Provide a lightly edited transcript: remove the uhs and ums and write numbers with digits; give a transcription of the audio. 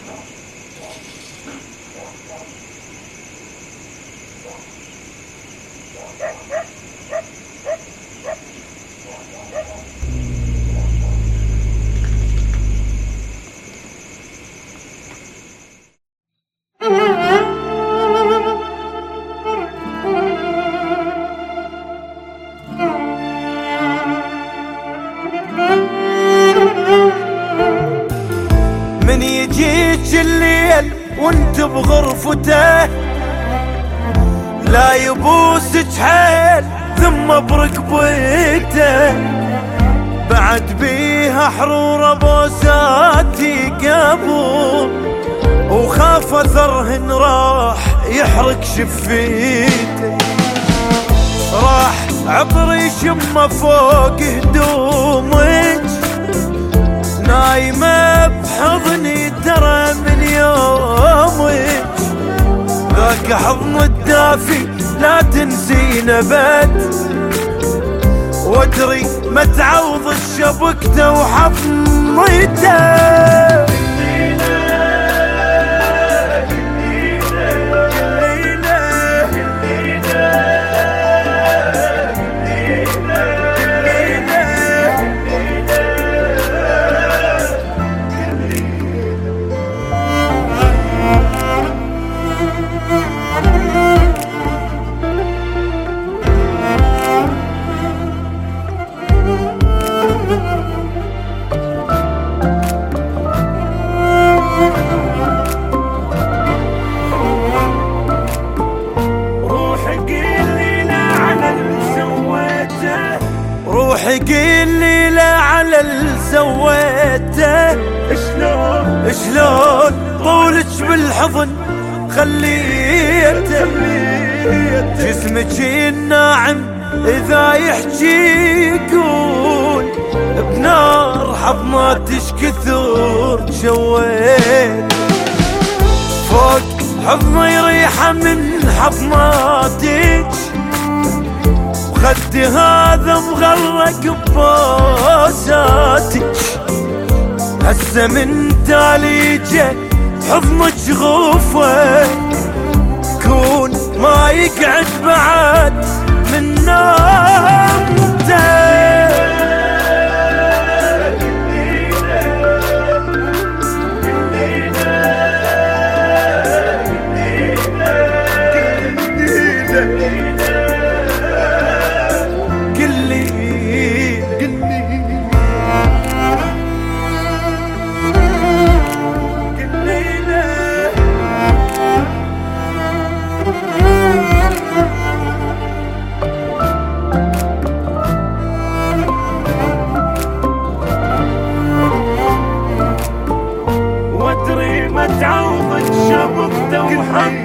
من يجيك الليل وانت بغرفته، لا يبوسك حيل ثم بركبته، بعد بيها حرورة بوساتي قبل، وخاف اثرهن راح يحرق شفيته، راح عطري شمه فوق هدومك، نايمة بحضني ترى من يومك، ذاك حضن الدافي لا تنسينا بد، وادري ما تعوض الشبكته وحضنيته. روحي قيلي لا على اللي سويته، شلون طولك بالحضن خليته، جسمك الناعم اذا يحكي يقول، بنار حضناتش كثر شويت، فوق حضني ريحة من حضناتك، خدي هذا مغرق ببوساتك، هسه من تالي جاي حضنك غفوة، كون ما يقعد بعد من نومته. وادري ما تعوض الشبكته وحضنيته.